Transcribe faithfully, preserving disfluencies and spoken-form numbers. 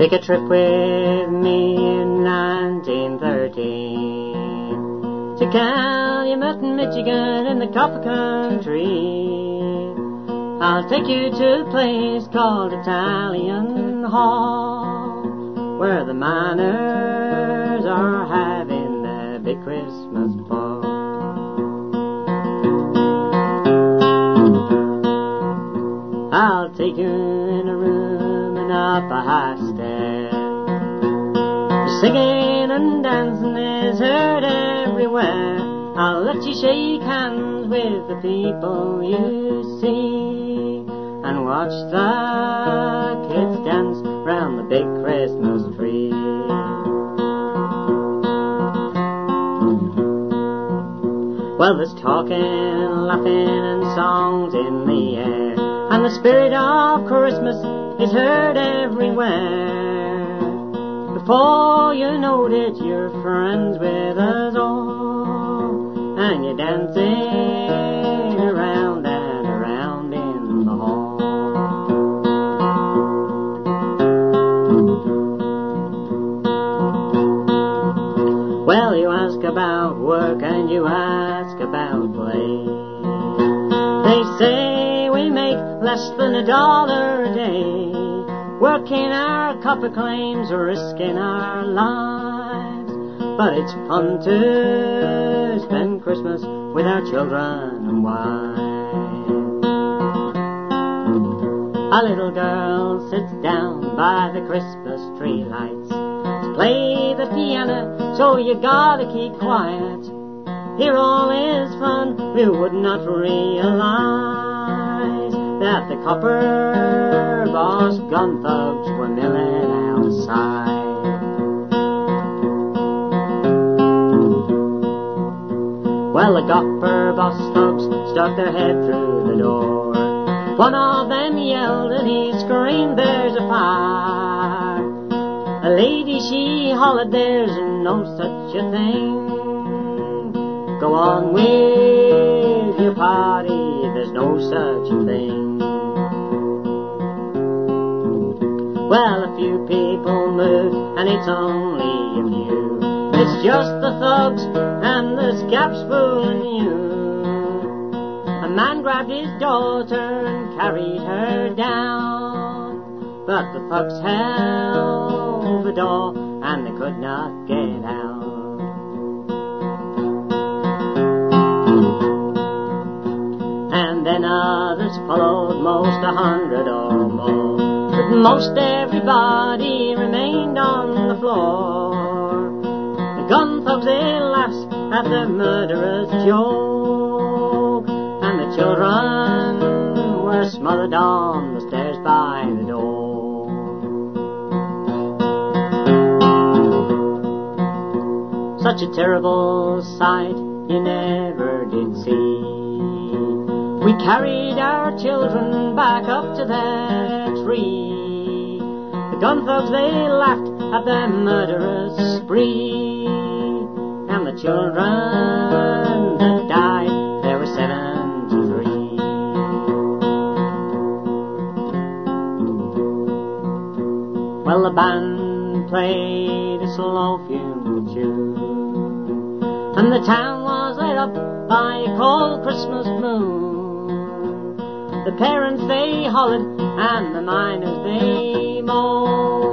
Take a trip with me in nineteen thirteen to Calumet, Michigan in the copper country. I'll take you to a place called Italian Hall, where the miners are having their big Christmas ball. I'll take you in a room and up a high stair. The singing and dancing is heard everywhere. I'll let you shake hands with the people you see, and watch the kids dance round the big Christmas tree. Well, there's talking, laughing, and songs in the air, and the spirit of Christmas is heard everywhere. Before you know it, you're friends with us all, and you're dancing around and around in the hall. Well, you ask about work and you ask about play. They say we make less than a dollar a day, working our copper claims, risking our lives. But it's fun to spend Christmas with our children and wives. A little girl sits down by the Christmas tree lights to play the piano, so you gotta keep quiet. Here all is fun, we would not realize that the copper boss gun thugs were milling outside. Well, the copper boss thugs stuck their head through the door. One of them yelled and he screamed, "There's a fire!" A lady, she hollered, "There's no such a thing. Go on with your party, there's no such a thing." Well, a few people moved, and it's only a few. It's just the thugs and the scabs fooling you. A man grabbed his daughter and carried her down, but the thugs held the door and they could not get out. And then others followed, most a hundred or more, but most everybody remained on the floor. The gun thugs, they laughed at the murderer's joke, and the children were smothered on the stairs by the door. Such a terrible sight you never did see. We carried our children back up to their tree. The gun thugs, they laughed at their murderous spree, and the children that died, there were seventy-three. Well, the band played a slow funeral tune, and the town was lit up by a cold Christmas moon. The parents, they hollered, and the miners, they moaned.